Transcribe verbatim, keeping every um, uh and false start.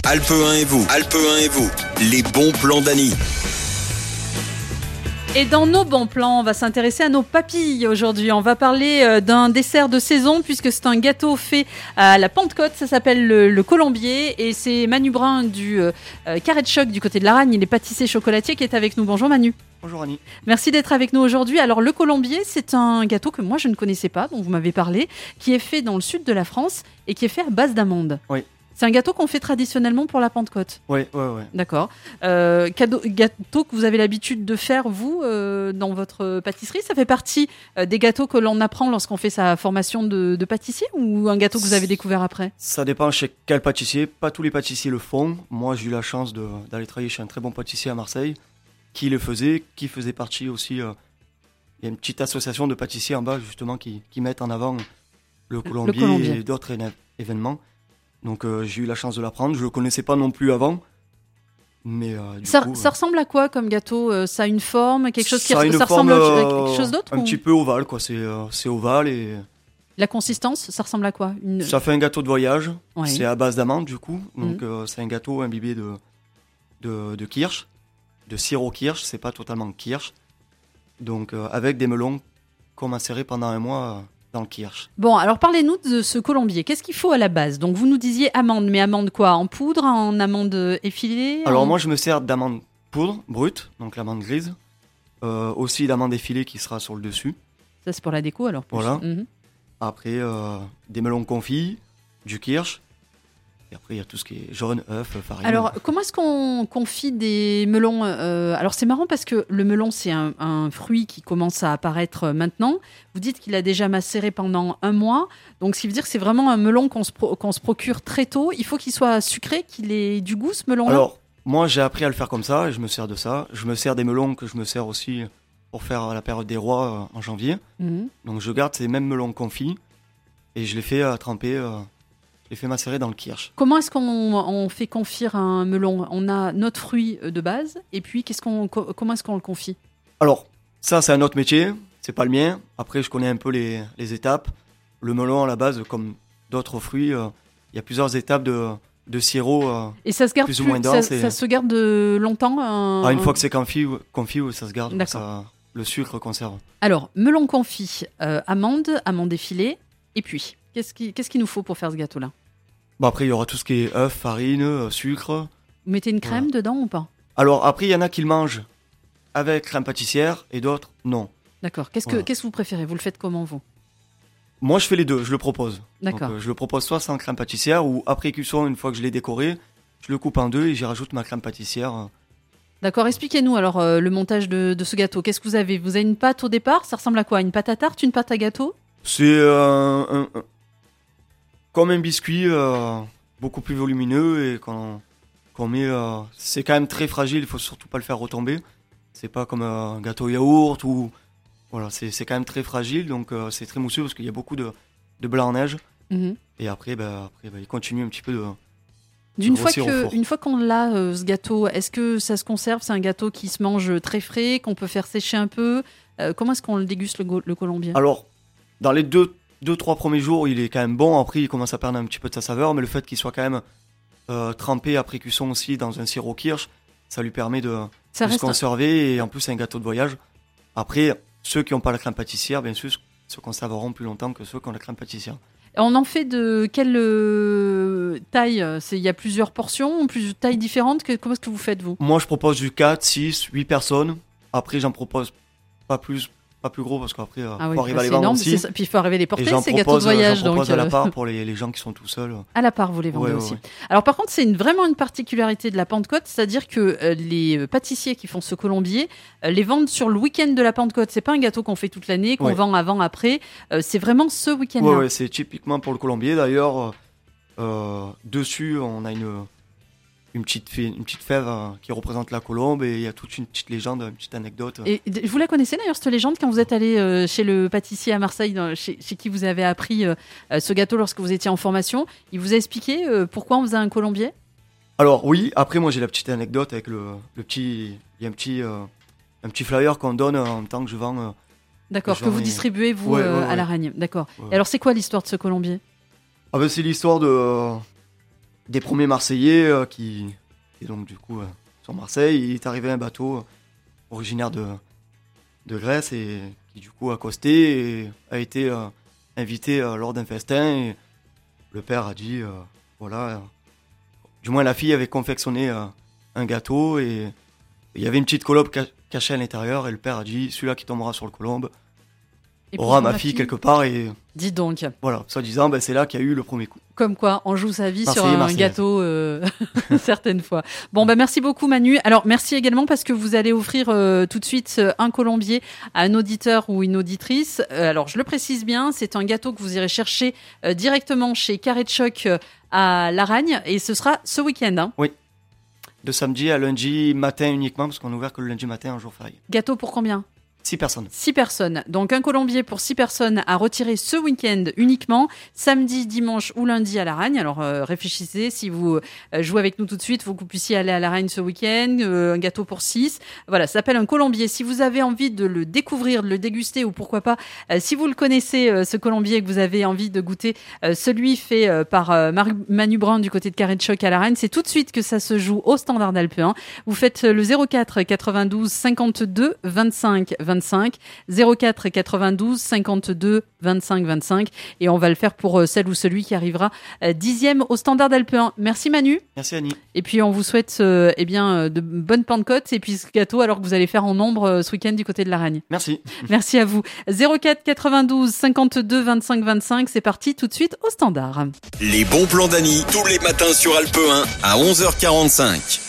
Alpe un et vous, Alpe un et vous, les bons plans d'Annie. Et dans nos bons plans, on va s'intéresser à nos papilles aujourd'hui. On va parler d'un dessert de saison puisque c'est un gâteau fait à la Pentecôte. Ça s'appelle le, le colombier et c'est Manu Brun du euh, Carré de Choc du côté de l'Aragne. Il est pâtissier chocolatier qui est avec nous. Bonjour Manu. Bonjour Annie. Merci d'être avec nous aujourd'hui. Alors le colombier, c'est un gâteau que moi je ne connaissais pas, dont vous m'avez parlé, qui est fait dans le sud de la France et qui est fait à base d'amandes. Oui. C'est un gâteau qu'on fait traditionnellement pour la Pentecôte. Oui, oui, oui. D'accord. Euh, cadeau, gâteau que vous avez l'habitude de faire, vous, euh, dans votre pâtisserie. Ça fait partie euh, des gâteaux que l'on apprend lorsqu'on fait sa formation de, de pâtissier ou un gâteau que vous avez découvert après ? Ça dépend chez quel pâtissier. Pas tous les pâtissiers le font. Moi, j'ai eu la chance de, d'aller travailler chez un très bon pâtissier à Marseille qui le faisait, qui faisait partie aussi... Euh, il y a une petite association de pâtissiers en bas, justement, qui, qui mettent en avant le colombier, le colombier. et d'autres éne- événements. Donc euh, j'ai eu la chance de l'apprendre. Je ne le connaissais pas non plus avant. Mais, euh, du Ça, coup, ça euh, ressemble à quoi comme gâteau ? euh, Ça a une forme, quelque chose qui ça a res- une ça forme, ressemble à euh, quelque chose d'autre un ou... petit peu ovale, quoi. C'est, euh, c'est ovale et La consistance, ça ressemble à quoi ? Une... ça fait un gâteau de voyage. Ouais. C'est à base d'amandes du coup. Donc Mhm. euh, c'est un gâteau imbibé de, de, de kirsch, de sirop kirsch. C'est pas totalement kirsch. Donc euh, avec des melons qu'on macérait pendant un mois euh, dans le kirsch. Bon, alors parlez-nous de ce colombier. Qu'est-ce qu'il faut à la base ? Donc vous nous disiez amandes, mais amandes quoi ? En poudre, en amandes effilées ? Alors en... moi je me sers d'amandes poudre brute, donc l'amande grise. Euh, aussi d'amande effilée qui sera sur le dessus. Ça c'est pour la déco alors. Plus. Voilà. Mhm. Après euh, des melons confits, du kirsch. Et après il y a tout ce qui est jaune, œuf, farine. Alors, comment est-ce qu'on confie des melons euh, Alors, c'est marrant parce que le melon, c'est un, un fruit qui commence à apparaître maintenant. Vous dites qu'il a déjà macéré pendant un mois. Donc, ce qui veut dire que c'est vraiment un melon qu'on se, pro- qu'on se procure très tôt. Il faut qu'il soit sucré, qu'il ait du goût, ce melon-là. Alors, moi, j'ai appris à le faire comme ça et je me sers de ça. Je me sers des melons que je me sers aussi pour faire la période des rois euh, en janvier. Mhm. Donc, je garde ces mêmes melons confits et je les fais euh, tremper, euh, je les fais macérer dans le kirsch. Comment est-ce qu'on on fait confire un melon ? On a notre fruit euh, de base et puis qu'est-ce qu'on, co- comment est-ce qu'on le confie ? Alors, ça, c'est un autre métier, c'est pas le mien. Après, je connais un peu les, les étapes. Le melon, à la base, comme d'autres fruits, euh, il y a plusieurs étapes de, de sirop. euh, Et ça se garde Plus ou plus- moins ça, dense et- ça se garde euh, longtemps un- Ah, une un- fois que c'est confit, confit ça se garde. D'accord. Ça, le sucre conserve. Alors, melon confit, euh, amande, amande effilée, et puis, qu'est-ce qui- qu'est-ce qu'il nous faut pour faire ce gâteau-là ? Bon, après, il y aura tout ce qui est œuf, farine, euh, sucre. Vous mettez une crème dedans ou pas ? Alors, après, il y en a qui le mangent avec crème pâtissière et d'autres, non. D'accord. Qu'est-ce que, Voilà. qu'est-ce que vous préférez ? Vous le faites comment, vous ? Moi, je fais les deux, je le propose. D'accord. Donc, euh, je le propose soit sans crème pâtissière ou après cuisson, une fois que je l'ai décoré, je le coupe en deux et j'y rajoute ma crème pâtissière. euh. D'accord. Expliquez-nous alors euh, le montage de, de ce gâteau. Qu'est-ce que vous avez ? Vous avez une pâte au départ ? Ça ressemble à quoi ? Une pâte à tarte ? Une pâte à gâteau ? C'est euh, un- un- comme un biscuit, euh, beaucoup plus volumineux et qu'on qu'on met. euh, c'est quand même très fragile, il faut surtout pas le faire retomber. C'est pas comme euh, un gâteau yaourt ou. Voilà, c'est c'est quand même très fragile, donc euh, c'est très mousseux parce qu'il y a beaucoup de, de blanc en neige. Mhm. Et après, bah, après bah, il continue un petit peu de. D'une fois, grossir au que, four. une fois qu'on l'a, euh, ce gâteau, est-ce que ça se conserve ? C'est un gâteau qui se mange très frais, qu'on peut faire sécher un peu ? Euh, comment est-ce qu'on le déguste, le, go- le colombier ? Alors, dans les deux, deux, trois premiers jours, il est quand même bon. Après, il commence à perdre un petit peu de sa saveur, mais le fait qu'il soit quand même euh, trempé après cuisson aussi dans un sirop kirsch, ça lui permet de, Ça de se reste un- conserver. Et en plus, c'est un gâteau de voyage. Après, ceux qui n'ont pas la crème pâtissière, bien sûr, se conserveront plus longtemps que ceux qui ont la crème pâtissière. On en fait de quelle euh, taille ? C'est- Il y a plusieurs portions, plusieurs tailles différentes. Que- comment est-ce que vous faites, vous ? Moi, je propose du quatre, six, huit personnes. Après, j'en propose pas plus, pas plus gros parce qu'après, il Ah oui, faut arriver à c'est les vendre énorme. aussi. c'est ça. Puis il faut arriver à les Et porter, j'en ces gâteaux de propose, voyage. j'en Donc, propose à la euh, part pour les, les gens qui sont tout seuls. à la part, vous les vendez Ouais, ouais, aussi. ouais. Alors par contre, c'est une, vraiment une particularité de la Pentecôte, c'est-à-dire que euh, les euh, pâtissiers qui font ce colombier euh, les vendent sur le week-end de la Pentecôte. C'est pas un gâteau qu'on fait toute l'année, qu'on Ouais. vend avant, après. Euh, c'est vraiment ce week-end-là. Ouais, ouais, c'est typiquement pour le colombier. D'ailleurs, euh, dessus, on a une, une, petite, fée- une petite fève euh, qui représente la colombe et il y a toute une petite légende, une petite anecdote. Et d- vous la connaissez d'ailleurs, cette légende, quand vous êtes allé euh, chez le pâtissier à Marseille, dans- chez, chez qui vous avez appris euh, euh, ce gâteau lorsque vous étiez en formation. Il vous a expliqué euh, pourquoi on faisait un colombier ? Alors oui, après moi j'ai la petite anecdote avec le, le petit, il y a un petit, euh, un petit flyer qu'on donne en même temps que je vends. euh, D'accord, J'en que vous ai- distribuez, vous, Ouais, euh, ouais, à ouais. l'Aragne. D'accord. Ouais. Et alors, c'est quoi l'histoire de ce colombier ? Ah ben c'est l'histoire de, des premiers Marseillais euh, qui, et donc du coup, euh, sur Marseille, il est arrivé un bateau euh, originaire de, de Grèce et qui du coup a accosté et a été euh, invité euh, lors d'un festin. Et le père a dit, euh, voilà, euh, du moins la fille avait confectionné euh, un gâteau et il y avait une petite colombe ca- cachée à l'intérieur et le père a dit, celui-là qui tombera sur le colombe Et aura pour ma la fille quelque part et Dis donc. voilà, soi-disant, ben, c'est là qu'il y a eu le premier coup. Comme quoi, on joue sa vie sur Marseillais, un Marseillaise. gâteau euh, certaines fois. Bon, bah merci beaucoup Manu. Alors merci également parce que vous allez offrir euh, tout de suite euh, un colombier à un auditeur ou une auditrice. Euh, alors je le précise bien, c'est un gâteau que vous irez chercher euh, directement chez Carré de Choc euh, à Laragne et ce sera ce week-end. Hein. De samedi à lundi matin uniquement, parce qu'on est ouvert que le lundi matin, un jour férié. Gâteau pour combien ? Six personnes. Six personnes. Donc un colombier pour six personnes à retirer ce week-end uniquement, samedi, dimanche ou lundi à Laragne. Alors euh, réfléchissez, si vous euh, jouez avec nous tout de suite, faut que vous puissiez aller à Laragne ce week-end, euh, un gâteau pour six. Voilà, ça s'appelle un colombier. Si vous avez envie de le découvrir, de le déguster ou pourquoi pas, euh, si vous le connaissez, euh, ce colombier et que vous avez envie de goûter euh, celui fait euh, par euh, Mar- Manu Brun du côté de Carré de Choc à Laragne, c'est tout de suite que ça se joue au Standard d'Alpe un. Vous faites le zéro quatre quatre-vingt-douze cinquante-deux vingt-cinq vingt-cinq, zéro quatre quatre-vingt-douze cinquante-deux vingt-cinq vingt-cinq et on va le faire pour celle ou celui qui arrivera dixième au Standard d'Alpe un. Merci Manu. Merci Annie. Et puis on vous souhaite euh, eh bien de bonnes Pentecôtes et puis ce gâteau alors que vous allez faire en nombre euh, ce week-end du côté de Laragne. Merci. Merci à vous. zéro quatre quatre-vingt-douze cinquante-deux vingt-cinq vingt-cinq, c'est parti tout de suite au Standard. Les bons plans d'Annie, tous les matins sur Alpe un à onze heures quarante-cinq.